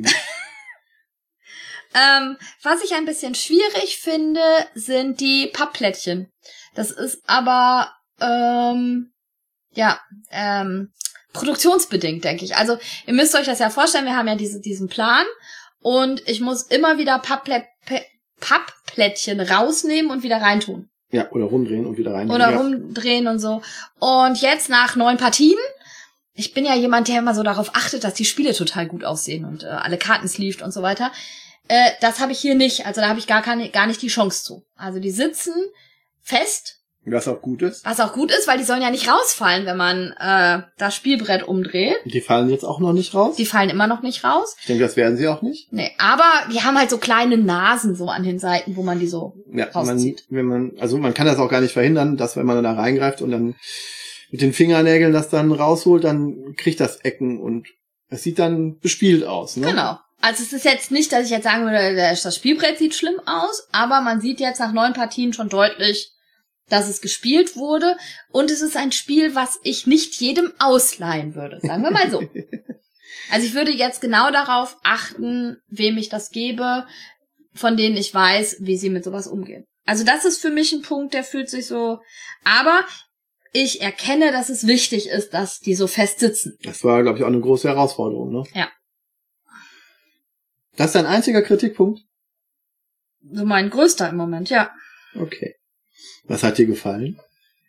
ähm, was ich ein bisschen schwierig finde, sind die Pappplättchen. Das ist aber ähm, ja ähm, produktionsbedingt, denke ich. Also ihr müsst euch das ja vorstellen, wir haben ja diese, diesen Plan und ich muss immer wieder Papplä P- Pappplättchen rausnehmen und wieder reintun. Ja, oder rumdrehen und wieder rein. Oder ja. rumdrehen und so. Und jetzt nach neun Partien, ich bin ja jemand, der immer so darauf achtet, dass die Spiele total gut aussehen und äh, alle Karten sleeved und so weiter. Äh, das habe ich hier nicht. Also da habe ich gar keine, gar nicht die Chance zu. Also die sitzen fest, Was auch gut ist. was auch gut ist, weil die sollen ja nicht rausfallen, wenn man äh, das Spielbrett umdreht. Die fallen jetzt auch noch nicht raus. Die fallen immer noch nicht raus. Ich denke, das werden sie auch nicht. Nee, aber die haben halt so kleine Nasen so an den Seiten, wo man die so Ja, man, rauszieht. wenn man, also man kann das auch gar nicht verhindern, dass wenn man da reingreift und dann mit den Fingernägeln das dann rausholt, dann kriegt das Ecken und es sieht dann bespielt aus, ne? Genau. Also es ist jetzt nicht, dass ich jetzt sagen würde, das Spielbrett sieht schlimm aus, aber man sieht jetzt nach neun Partien schon deutlich, dass es gespielt wurde. Und es ist ein Spiel, was ich nicht jedem ausleihen würde, sagen wir mal so. Also ich würde jetzt genau darauf achten, wem ich das gebe, von denen ich weiß, wie sie mit sowas umgehen. Also das ist für mich ein Punkt, der fühlt sich so... Aber ich erkenne, dass es wichtig ist, dass die so fest sitzen. Das war, glaube ich, auch eine große Herausforderung, ne? Ja. Das ist dein einziger Kritikpunkt? So mein größter im Moment, ja. Okay. Was hat dir gefallen?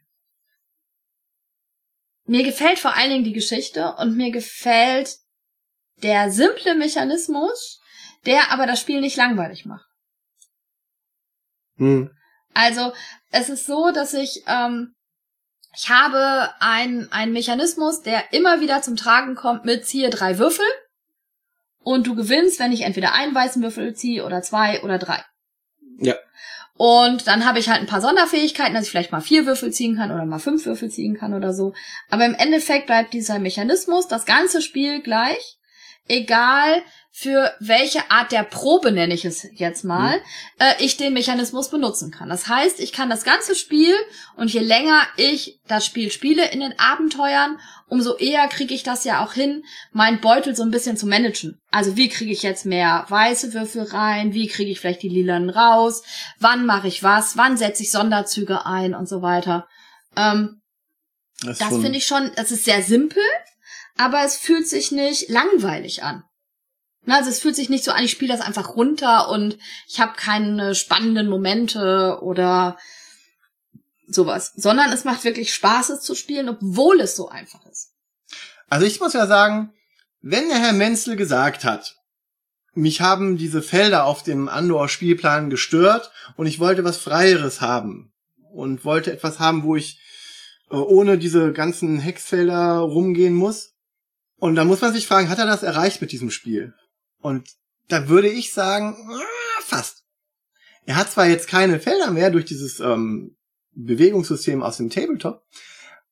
Mir gefällt vor allen Dingen die Geschichte und mir gefällt der simple Mechanismus, der aber das Spiel nicht langweilig macht. Hm. Also es ist so, dass ich ähm, ich habe ein einen Mechanismus, der immer wieder zum Tragen kommt mit ziehe drei Würfel und du gewinnst, wenn ich entweder einen weißen Würfel ziehe oder zwei oder drei. Ja. Und dann habe ich halt ein paar Sonderfähigkeiten, dass ich vielleicht mal vier Würfel ziehen kann oder mal fünf Würfel ziehen kann oder so. Aber im Endeffekt bleibt dieser Mechanismus das ganze Spiel gleich, egal für welche Art der Probe, nenne ich es jetzt mal, mhm. äh, ich den Mechanismus benutzen kann. Das heißt, ich kann das ganze Spiel und je länger ich das Spiel spiele in den Abenteuern, umso eher kriege ich das ja auch hin, meinen Beutel so ein bisschen zu managen. Also wie kriege ich jetzt mehr weiße Würfel rein, wie kriege ich vielleicht die lilanen raus, wann mache ich was, wann setze ich Sonderzüge ein und so weiter. Ähm, das das finde ich schon, das ist sehr simpel, aber es fühlt sich nicht langweilig an. Also es fühlt sich nicht so an, ich spiele das einfach runter und ich habe keine spannenden Momente oder sowas, sondern es macht wirklich Spaß, es zu spielen, obwohl es so einfach ist. Also ich muss ja sagen, wenn der Herr Menzel gesagt hat, mich haben diese Felder auf dem Andor-Spielplan gestört und ich wollte was Freieres haben und wollte etwas haben, wo ich äh, ohne diese ganzen Hexfelder rumgehen muss. Und da muss man sich fragen, hat er das erreicht mit diesem Spiel? Und da würde ich sagen, ah, fast. Er hat zwar jetzt keine Felder mehr durch dieses ähm, Bewegungssystem aus dem Tabletop,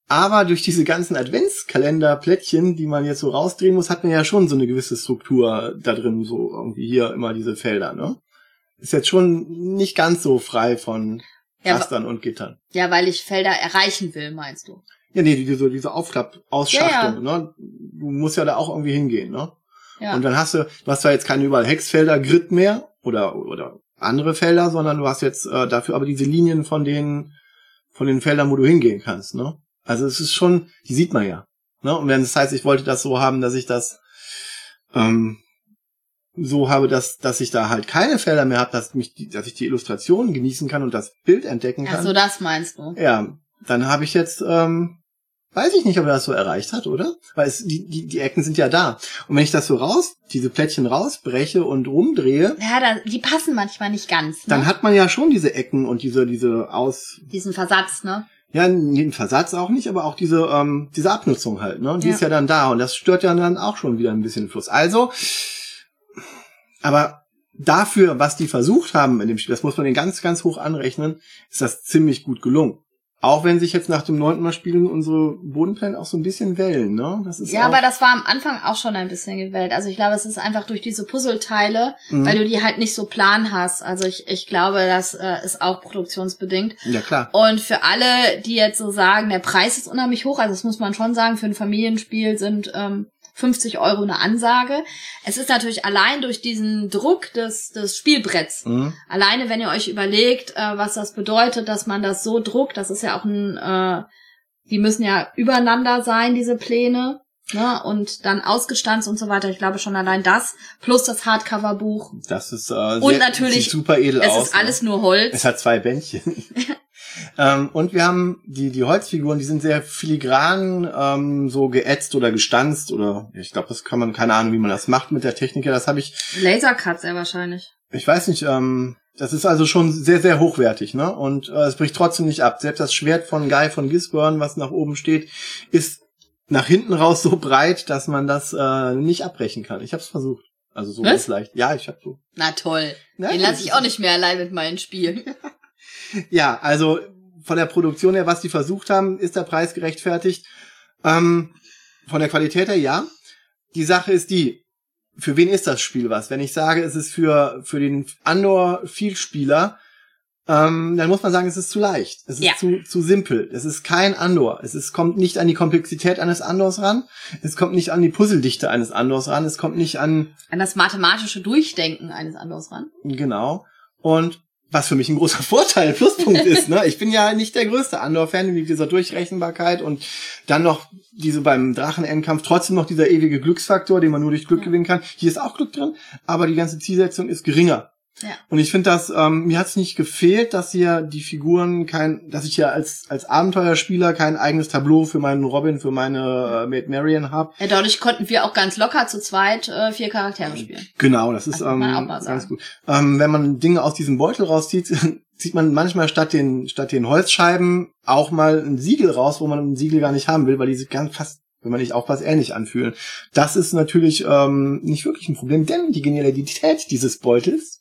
Aber durch diese ganzen Adventskalender-Plättchen, die man jetzt so rausdrehen muss, hat man ja schon so eine gewisse Struktur da drin, so irgendwie hier immer diese Felder, ne? Ist jetzt schon nicht ganz so frei von Ja, Rastern und Gittern. Ja, weil ich Felder erreichen will, meinst du? Ja, nee, diese, diese Aufklapp-Ausschachtung, Ja, ja. ne? Du musst ja da auch irgendwie hingehen, ne? Ja. Und dann hast du, du hast zwar jetzt keine überall Hexfelder, Grid mehr oder, oder andere Felder, sondern du hast jetzt äh, dafür aber diese Linien von den, von den Feldern, wo du hingehen kannst, ne? Also es ist schon, die sieht man ja, ne? Und wenn das heißt, ich wollte das so haben, dass ich das, ähm, so habe, dass, dass ich da halt keine Felder mehr habe, dass mich, die, dass ich die Illustrationen genießen kann und das Bild entdecken kann. Ach so, das meinst du? Ja, dann habe ich jetzt, ähm, weiß ich nicht, ob er das so erreicht hat, oder? Weil es, die, die, die Ecken sind ja da. Und wenn ich das so raus, diese Plättchen rausbreche und rumdrehe, Ja, da, die passen manchmal nicht ganz, ne? dann hat man ja schon diese Ecken und diese, diese Aus, Diesen Versatz, ne? ja, den Versatz auch nicht, aber auch diese, ähm, diese Abnutzung halt, ne? Die Ja. ist ja dann da und das stört ja dann auch schon wieder ein bisschen den Fluss. Also, aber dafür, was die versucht haben in dem Spiel, das muss man den ganz, ganz hoch anrechnen, ist das ziemlich gut gelungen. Auch wenn sich jetzt nach dem neunten Mal spielen unsere Bodenpläne auch so ein bisschen wellen, ne? Das ist Ja, auch, aber das war am Anfang auch schon ein bisschen gewählt. Also ich glaube, es ist einfach durch diese Puzzleteile, Mhm. weil du die halt nicht so plan hast. Also ich, ich glaube, das äh, ist auch produktionsbedingt. ja klar. Und für alle, die jetzt so sagen, der Preis ist unheimlich hoch, also das muss man schon sagen, für ein Familienspiel sind ähm, fünfzig Euro eine Ansage. Es ist natürlich allein durch diesen Druck des, des Spielbretts. Mhm. Alleine, wenn ihr euch überlegt, äh, was das bedeutet, dass man das so druckt, das ist ja auch ein, äh, die müssen ja übereinander sein, diese Pläne, ne, und dann ausgestanzt und so weiter. Ich glaube schon allein das, plus das Hardcover-Buch. Das ist äh, Und sehr, natürlich, sieht super edel Es aus. ist alles nur Holz. Es hat zwei Bändchen. ähm, und wir haben die die Holzfiguren, die sind sehr filigran, ähm, so geätzt oder gestanzt oder ich glaube, das kann man, keine Ahnung, wie man das macht mit der Technik. Das habe ich, Lasercut sehr wahrscheinlich. ich weiß nicht, ähm, das ist also schon sehr, sehr hochwertig, ne? Und äh, es bricht trotzdem nicht ab. Selbst das Schwert von Guy von Gisborne, was nach oben steht, ist nach hinten raus so breit, dass man das äh, nicht abbrechen kann. Ich habe es versucht. Also so Was? ganz leicht. Ja, ich habe so. Na toll. Ja, Den das lasse ich ist- auch nicht mehr allein mit meinen Spielen. Ja, also von der Produktion her, was die versucht haben, ist der Preis gerechtfertigt. Ähm, von der Qualität her, ja. Die Sache ist die, für wen ist das Spiel was? Wenn ich sage, es ist für für den Andor-Vielspieler, ähm, dann muss man sagen, es ist zu leicht. Es ist Ja. zu zu simpel. Es ist kein Andor. Es ist, kommt nicht an die Komplexität eines Andors ran. Es kommt nicht an die Puzzledichte eines Andors ran. Es kommt nicht an, An das mathematische Durchdenken eines Andors ran. genau. Und was für mich ein großer Vorteil, Pluspunkt ist, ne? Ich bin ja nicht der größte Andor-Fan mit dieser Durchrechenbarkeit und dann noch diese beim Drachen-Endkampf trotzdem noch dieser ewige Glücksfaktor, den man nur durch Glück Ja. gewinnen kann. Hier ist auch Glück drin, aber die ganze Zielsetzung ist geringer. Ja. Und ich finde das, ähm, mir hat es nicht gefehlt, dass hier die Figuren kein, dass ich hier als als Abenteuerspieler kein eigenes Tableau für meinen Robin, für meine äh, Maid Marian habe. Ja, dadurch konnten wir auch ganz locker zu zweit äh, vier Charaktere spielen. Genau, das ist Das muss ähm, man auch mal ganz sagen. gut. Ähm, wenn man Dinge aus diesem Beutel rauszieht, zieht man manchmal statt den statt den Holzscheiben auch mal ein Siegel raus, wo man ein Siegel gar nicht haben will, weil die sich ganz fast, wenn man nicht aufpasst, ähnlich anfühlen. Das ist natürlich ähm, nicht wirklich ein Problem, denn die Genialität dieses Beutels,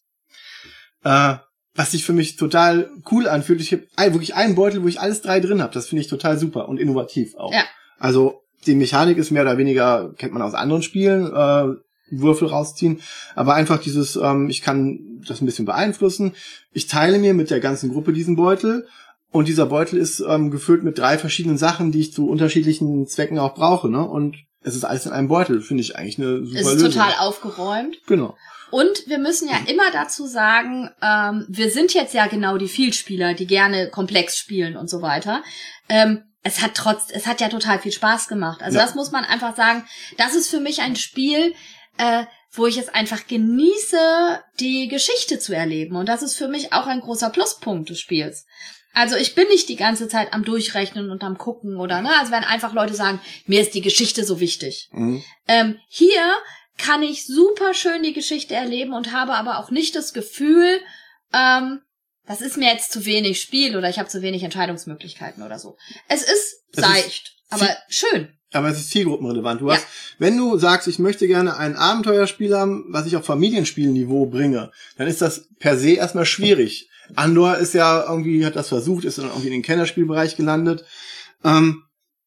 äh, was sich für mich total cool anfühlt, ich habe wirklich einen Beutel, wo ich alles drei drin habe. Das finde ich total super und innovativ auch. Ja. Also die Mechanik ist mehr oder weniger, kennt man aus anderen Spielen, äh, Würfel rausziehen, aber einfach dieses, ähm, ich kann das ein bisschen beeinflussen. Ich teile mir mit der ganzen Gruppe diesen Beutel und dieser Beutel ist ähm, gefüllt mit drei verschiedenen Sachen, die ich zu unterschiedlichen Zwecken auch brauche, ne? Und es ist alles in einem Beutel, finde ich eigentlich eine super Es ist Lösung. total aufgeräumt. Genau. Und wir müssen ja immer dazu sagen, ähm, wir sind jetzt ja genau die Vielspieler, die gerne komplex spielen und so weiter. Ähm, es hat trotz, es hat ja total viel Spaß gemacht. Also Ja. das muss man einfach sagen. Das ist für mich ein Spiel, äh, wo ich es einfach genieße, die Geschichte zu erleben. Und das ist für mich auch ein großer Pluspunkt des Spiels. Also ich bin nicht die ganze Zeit am Durchrechnen und am Gucken oder, ne? Also wenn einfach Leute sagen, mir ist die Geschichte so wichtig. Mhm. Ähm, hier kann ich super schön die Geschichte erleben und habe aber auch nicht das Gefühl, ähm, das ist mir jetzt zu wenig Spiel oder ich habe zu wenig Entscheidungsmöglichkeiten oder so. Es ist Es seicht, ist aber schön. Aber es ist zielgruppenrelevant. Du Ja. hast, wenn du sagst, ich möchte gerne ein Abenteuerspiel haben, was ich auf Familienspielniveau bringe, dann ist das per se erstmal schwierig. Andor ist ja irgendwie, hat das versucht, ist dann irgendwie in den Kennerspielbereich gelandet. Ähm,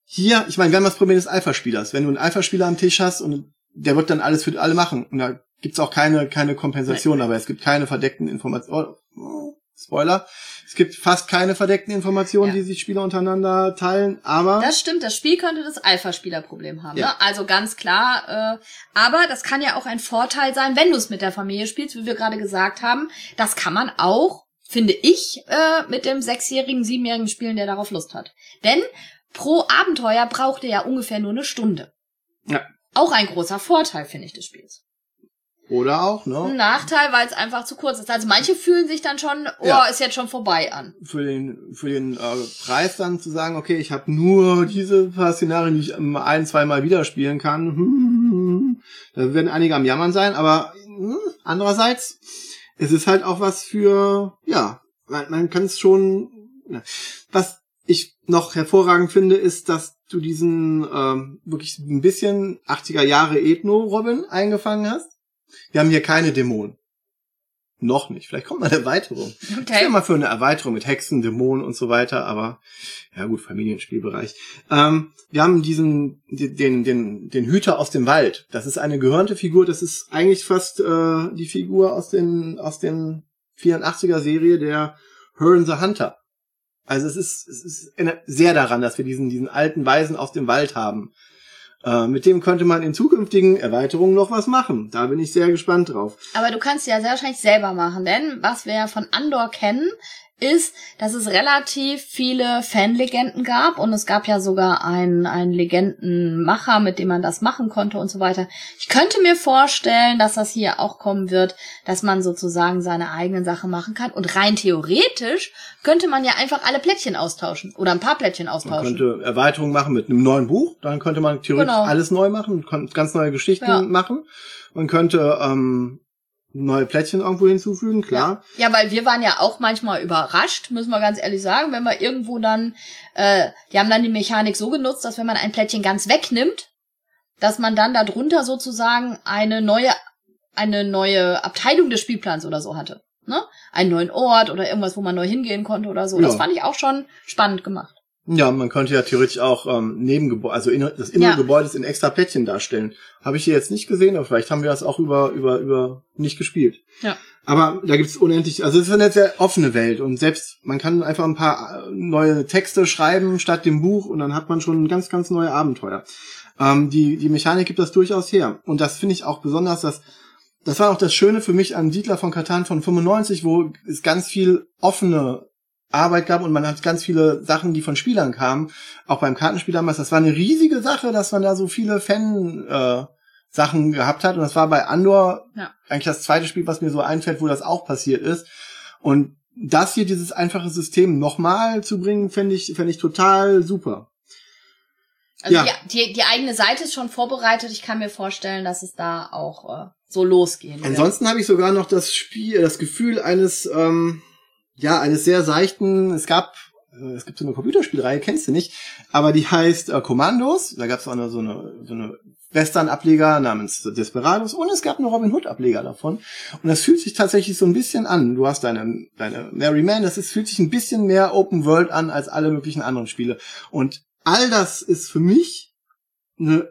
hier, ich meine, wir haben das Problem des Alpha-Spielers. Wenn du einen Alpha-Spieler am Tisch hast und der wird dann alles für alle machen. Und da gibt's auch keine keine Kompensation, aber es gibt keine verdeckten Informationen. Oh, oh, Spoiler. Es gibt fast keine verdeckten Informationen, ja. die sich Spieler untereinander teilen, aber... Das stimmt, das Spiel könnte das Alpha-Spieler-Problem haben, ja. ne? Also ganz klar, äh, aber das kann ja auch ein Vorteil sein, wenn du es mit der Familie spielst, wie wir gerade gesagt haben. Das kann man auch, finde ich, äh, mit dem sechsjährigen, siebenjährigen spielen, der darauf Lust hat. Denn pro Abenteuer braucht ihr ja ungefähr nur eine Stunde. Ja. Auch ein großer Vorteil, finde ich, des Spiels. Oder auch, ne? Ein Nachteil, weil es einfach zu kurz ist. Also manche fühlen sich dann schon, oh, ja. ist jetzt schon vorbei an. Für den für den äh, Preis dann zu sagen, okay, ich habe nur diese paar Szenarien, die ich ein, zweimal wieder spielen kann. Hm, da werden einige am Jammern sein, aber hm, andererseits, es ist halt auch was für, ja, man, man kann es schon, ja. Was ich noch hervorragend finde, ist, dass du diesen ähm, wirklich ein bisschen achtziger Jahre Ethno-Robin eingefangen hast. Wir haben hier keine Dämonen. Noch nicht. Vielleicht kommt mal eine Erweiterung. Okay. Ich wäre mal für eine Erweiterung mit Hexen, Dämonen und so weiter, aber ja gut, Familienspielbereich. Ähm, wir haben diesen, den, den, den Hüter aus dem Wald. Das ist eine gehörnte Figur. Das ist eigentlich fast äh, die Figur aus den aus den vierundachtziger Serie der Huron the Hunter. Also es ist es ist sehr daran, dass wir diesen diesen alten Weisen aus dem Wald haben. Äh, mit dem könnte man in zukünftigen Erweiterungen noch was machen. Da bin ich sehr gespannt drauf. Aber du kannst ja sehr wahrscheinlich selber machen, denn was wir ja von Andor kennen, ist, dass es relativ viele Fanlegenden gab und es gab ja sogar einen, einen Legendenmacher, mit dem man das machen konnte und so weiter. Ich könnte mir vorstellen, dass das hier auch kommen wird, dass man sozusagen seine eigenen Sachen machen kann und rein theoretisch könnte man ja einfach alle Plättchen austauschen oder ein paar Plättchen austauschen. Man könnte Erweiterungen machen mit einem neuen Buch, dann könnte man theoretisch genau. alles neu machen, ganz neue Geschichten ja. machen. Man könnte ähm, neue Plättchen irgendwo hinzufügen, klar. Ja. ja, weil wir waren ja auch manchmal überrascht, müssen wir ganz ehrlich sagen, wenn wir irgendwo dann, äh, die haben dann die Mechanik so genutzt, dass wenn man ein Plättchen ganz wegnimmt, dass man dann darunter sozusagen eine neue, eine neue Abteilung des Spielplans oder so hatte, ne? Einen neuen Ort oder irgendwas, wo man neu hingehen konnte oder so. Ja. Das fand ich auch schon spannend gemacht. Ja, man könnte ja theoretisch auch ähm, Nebengebäude, also in, das innere ja. Gebäude in extra Plättchen darstellen. Habe ich hier jetzt nicht gesehen, aber vielleicht haben wir das auch über über über nicht gespielt. Ja. Aber da gibt's unendlich, also es ist eine sehr offene Welt und selbst man kann einfach ein paar neue Texte schreiben statt dem Buch und dann hat man schon ganz ganz neue Abenteuer. Ähm, die die Mechanik gibt das durchaus her und das finde ich auch besonders, dass das war auch das Schöne für mich an Siedler von Catan von fünfundneunzig, wo es ganz viel offene Arbeit gab und man hat ganz viele Sachen, die von Spielern kamen, auch beim Kartenspiel damals. Das war eine riesige Sache, dass man da so viele Fan-Sachen äh, gehabt hat und das war bei Andor ja. eigentlich das zweite Spiel, was mir so einfällt, wo das auch passiert ist. Und das hier, dieses einfache System nochmal zu bringen, fände ich, fände ich total super. Also ja. die, die, die eigene Seite ist schon vorbereitet. Ich kann mir vorstellen, dass es da auch äh, so losgehen wird. Ansonsten habe ich sogar noch das Spiel, das Gefühl eines ähm, ja, eines sehr seichten, es gab, äh, es gibt so eine Computerspielreihe, kennst du nicht, aber die heißt äh, Commandos, da gab es auch eine, so eine, so eine Western-Ableger namens Desperados und es gab einen Robin Hood-Ableger davon und das fühlt sich tatsächlich so ein bisschen an, du hast deine, deine Merry Man, das ist, fühlt sich ein bisschen mehr Open World an als alle möglichen anderen Spiele und all das ist für mich eine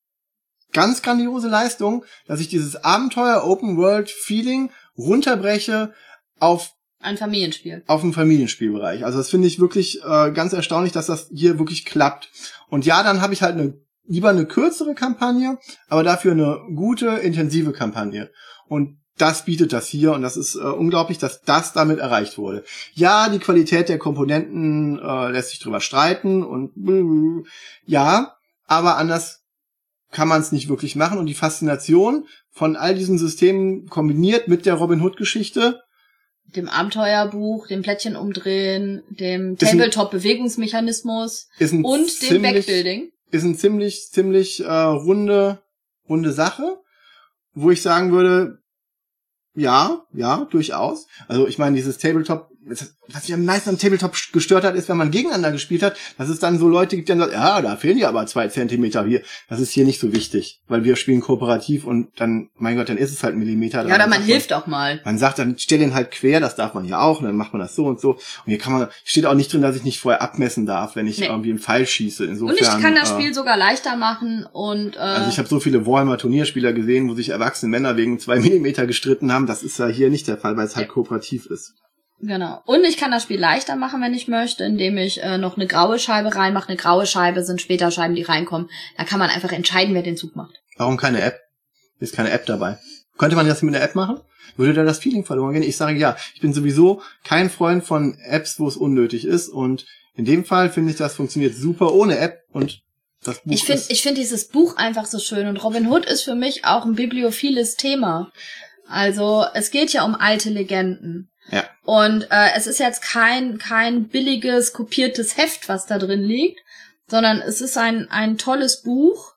ganz grandiose Leistung, dass ich dieses Abenteuer Open World Feeling runterbreche auf ein Familienspiel. Auf dem Familienspielbereich. Also das finde ich wirklich äh, ganz erstaunlich, dass das hier wirklich klappt. Und ja, dann habe ich halt eine lieber eine kürzere Kampagne, aber dafür eine gute, intensive Kampagne. Und das bietet das hier und das ist äh, unglaublich, dass das damit erreicht wurde. Ja, die Qualität der Komponenten äh, lässt sich drüber streiten und äh, ja, aber anders kann man es nicht wirklich machen. Und die Faszination von all diesen Systemen kombiniert mit der Robin Hood-Geschichte, dem Abenteuerbuch, dem Plättchen umdrehen, dem Tabletop-Bewegungsmechanismus und dem Backbuilding. Ist ein ziemlich, ziemlich äh, runde, runde Sache, wo ich sagen würde, ja, ja, durchaus. Also ich meine, dieses Tabletop was mich am meisten am Tabletop gestört hat, ist, wenn man gegeneinander gespielt hat, dass es dann so Leute gibt, die dann sagen, ja, da fehlen ja aber zwei Zentimeter hier. Das ist hier nicht so wichtig, weil wir spielen kooperativ und dann, mein Gott, dann ist es halt ein Millimeter. Ja, oder man hilft auch mal. Man sagt dann, stell den halt quer, das darf man hier auch, und dann macht man das so und so. Und hier kann man, steht auch nicht drin, dass ich nicht vorher abmessen darf, wenn ich nee. irgendwie einen Pfeil schieße. Insofern, und ich kann das äh, Spiel sogar leichter machen und, äh, also ich habe so viele Warhammer-Turnierspieler gesehen, wo sich erwachsene Männer wegen zwei Millimeter gestritten haben. Das ist ja hier nicht der Fall, weil es halt ja. kooperativ ist. Genau. Und ich kann das Spiel leichter machen, wenn ich möchte, indem ich äh, noch eine graue Scheibe reinmache. Eine graue Scheibe sind später Scheiben, die reinkommen. Da kann man einfach entscheiden, wer den Zug macht. Warum keine App? Ist keine App dabei. Könnte man das mit einer App machen? Würde da das Feeling verloren gehen? Ich sage ja, ich bin sowieso kein Freund von Apps, wo es unnötig ist. Und in dem Fall finde ich, das funktioniert super ohne App. Und das Buch ich finde ich finde dieses Buch einfach so schön. Und Robin Hood ist für mich auch ein bibliophiles Thema. Also es geht ja um alte Legenden. Ja. Und äh, es ist jetzt kein kein billiges, kopiertes Heft, was da drin liegt, sondern es ist ein ein tolles Buch.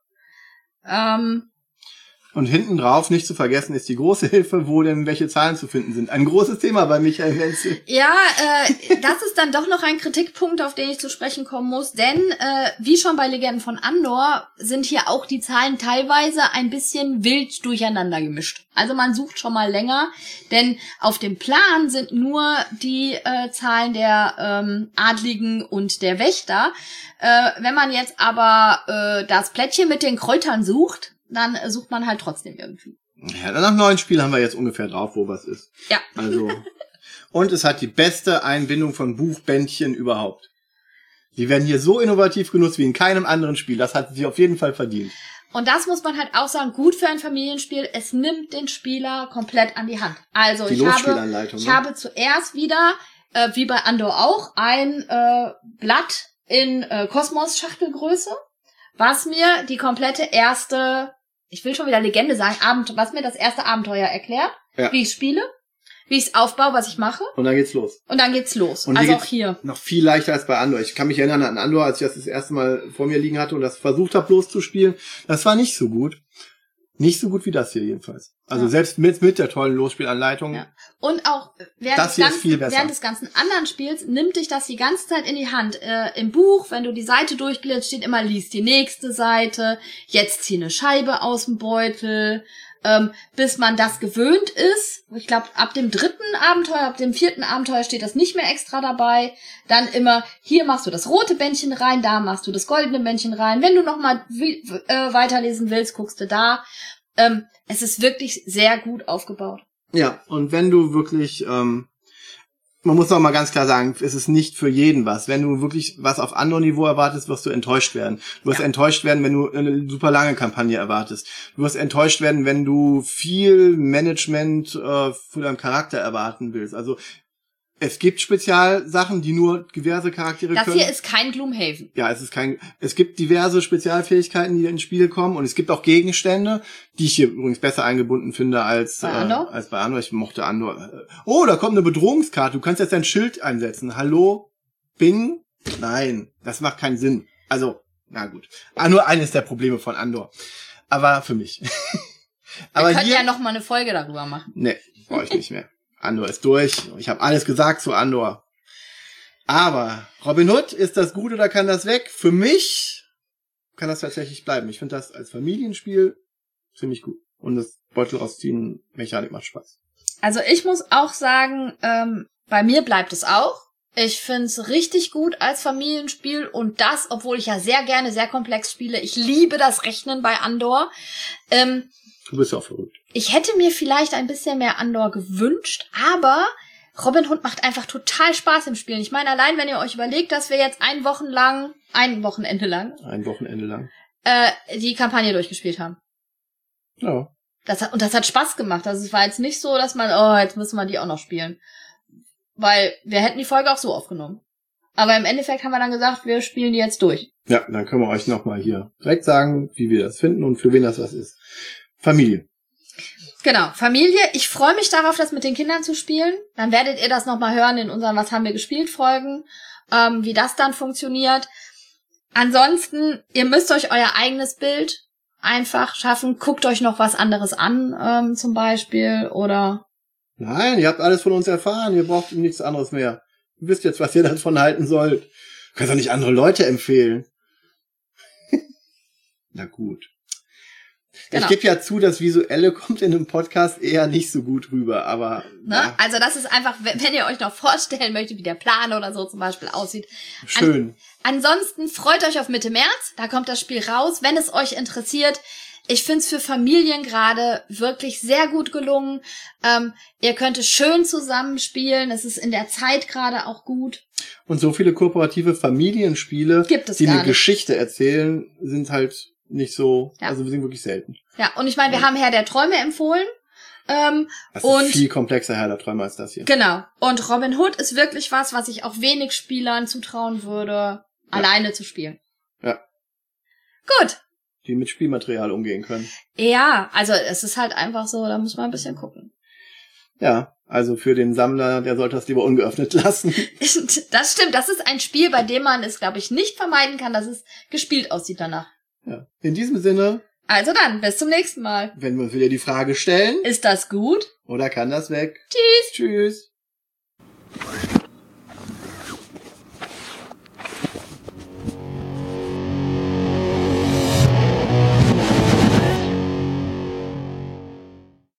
Ähm, Und hinten drauf, nicht zu vergessen, ist die große Hilfe, wo denn welche Zahlen zu finden sind. Ein großes Thema bei Michael Wenzel. Ja, äh, das ist dann doch noch ein Kritikpunkt, auf den ich zu sprechen kommen muss. Denn, äh, wie schon bei Legenden von Andor, sind hier auch die Zahlen teilweise ein bisschen wild durcheinander gemischt. Also man sucht schon mal länger, denn auf dem Plan sind nur die äh, Zahlen der ähm, Adligen und der Wächter. Äh, wenn man jetzt aber äh, das Plättchen mit den Kräutern sucht, dann sucht man halt trotzdem irgendwie. Ja, dann nach neun Spielen haben wir jetzt ungefähr drauf, wo was ist. Ja. Also. Und es hat die beste Einbindung von Buchbändchen überhaupt. Die werden hier so innovativ genutzt wie in keinem anderen Spiel. Das hat sie auf jeden Fall verdient. Und das muss man halt auch sagen, gut für ein Familienspiel. Es nimmt den Spieler komplett an die Hand. Also die ich habe, ne? ich habe zuerst wieder, äh, wie bei Andor auch, ein äh, Blatt in äh, Kosmos-Schachtelgröße, was mir die komplette erste, ich will schon wieder Legende sagen, Abend, was mir das erste Abenteuer erklärt, ja. wie ich spiele, wie ich es aufbaue, was ich mache. Und dann geht's los. Und dann geht's los. Und also auch hier. Noch viel leichter als bei Andor. Ich kann mich erinnern an Andor, als ich das das erste Mal vor mir liegen hatte und das versucht habe loszuspielen. Das war nicht so gut. Nicht so gut wie das hier jedenfalls. Also ja. selbst mit, mit der tollen Losspielanleitung. Ja. Und auch während, das des ganzen, während des ganzen anderen Spiels nimmt dich das die ganze Zeit in die Hand. Äh, im Buch, wenn du die Seite durchgliedst, steht immer, lies die nächste Seite, jetzt zieh eine Scheibe aus dem Beutel, ähm, bis man das gewöhnt ist. Ich glaube, ab dem dritten Abenteuer, ab dem vierten Abenteuer steht das nicht mehr extra dabei. Dann immer, hier machst du das rote Bändchen rein, da machst du das goldene Bändchen rein. Wenn du nochmal äh, weiterlesen willst, guckst du da. Ähm, es ist wirklich sehr gut aufgebaut. Ja, und wenn du wirklich, ähm, man muss auch mal ganz klar sagen, es ist nicht für jeden was. Wenn du wirklich was auf Andor-Niveau erwartest, wirst du enttäuscht werden. Du wirst ja. enttäuscht werden, wenn du eine super lange Kampagne erwartest. Du wirst enttäuscht werden, wenn du viel Management äh, für deinen Charakter erwarten willst. Also es gibt Spezialsachen, die nur diverse Charaktere das können. Das hier ist kein Gloomhaven. Ja, es ist kein. Es gibt diverse Spezialfähigkeiten, die ins Spiel kommen, und es gibt auch Gegenstände, die ich hier übrigens besser eingebunden finde als bei Andor. Äh, als bei Andor. Ich mochte Andor. Oh, da kommt eine Bedrohungskarte. Du kannst jetzt dein Schild einsetzen. Hallo, Bing? Nein, das macht keinen Sinn. Also, na gut. Ah, nur eines der Probleme von Andor. Aber für mich. Aber wir können hier, ja noch mal eine Folge darüber machen. Nee, brauche ich nicht mehr. Andor ist durch. Ich habe alles gesagt zu Andor. Aber Robin Hood, ist das gut oder kann das weg? Für mich kann das tatsächlich bleiben. Ich finde das als Familienspiel ziemlich gut. Und das Beutel rausziehen, Mechanik macht Spaß. Also ich muss auch sagen, ähm, bei mir bleibt es auch. Ich find's richtig gut als Familienspiel, und das, obwohl ich ja sehr gerne sehr komplex spiele. Ich liebe das Rechnen bei Andor. Ähm, Du bist ja auch verrückt. Ich hätte mir vielleicht ein bisschen mehr Andor gewünscht, aber Robin Hood macht einfach total Spaß im Spielen. Ich meine, allein wenn ihr euch überlegt, dass wir jetzt ein Wochen lang, ein Wochenende lang, ein Wochenende lang, äh, die Kampagne durchgespielt haben. Ja. Das hat, und das hat Spaß gemacht. Also es war jetzt nicht so, dass man, oh, jetzt müssen wir die auch noch spielen. Weil wir hätten die Folge auch so aufgenommen. Aber im Endeffekt haben wir dann gesagt, wir spielen die jetzt durch. Ja, dann können wir euch nochmal hier direkt sagen, wie wir das finden und für wen das was ist. Familie. Genau, Familie. Ich freue mich darauf, das mit den Kindern zu spielen. Dann werdet ihr das nochmal hören in unseren Was haben wir gespielt Folgen, ähm, wie das dann funktioniert. Ansonsten, ihr müsst euch euer eigenes Bild einfach schaffen. Guckt euch noch was anderes an, ähm, zum Beispiel, oder... Nein, ihr habt alles von uns erfahren. Ihr braucht nichts anderes mehr. Ihr wisst jetzt, was ihr davon halten sollt. Du kannst doch nicht andere Leute empfehlen. Na gut. Genau. Ich gebe ja zu, das Visuelle kommt in einem Podcast eher nicht so gut rüber, aber... Ne? Ja. Also das ist einfach, wenn ihr euch noch vorstellen möchtet, wie der Plan oder so zum Beispiel aussieht. Schön. An, ansonsten freut euch auf Mitte März, da kommt das Spiel raus, wenn es euch interessiert. Ich find's für Familien gerade wirklich sehr gut gelungen. Ähm, ihr könnt es schön zusammenspielen, es ist in der Zeit gerade auch gut. Und so viele kooperative Familienspiele, gibt es die gar eine nicht. Geschichte erzählen, sind halt nicht so, ja. also wir sind wirklich selten. Ja, und ich meine, wir ja. haben Herr der Träume empfohlen. Ähm, das und ist viel komplexer Herr der Träume als das hier. Genau. Und Robin Hood ist wirklich was, was ich auch wenig Spielern zutrauen würde, ja. alleine zu spielen. Ja. Gut. Die mit Spielmaterial umgehen können. Ja, also es ist halt einfach so, da muss man ein bisschen gucken. Ja, also für den Sammler, der sollte das lieber ungeöffnet lassen. Das stimmt, das ist ein Spiel, bei dem man es, glaube ich, nicht vermeiden kann, dass es gespielt aussieht danach. Ja, in diesem Sinne. Also dann, bis zum nächsten Mal. Wenn wir uns wieder die Frage stellen. Ist das gut? Oder kann das weg? Tschüss. Tschüss.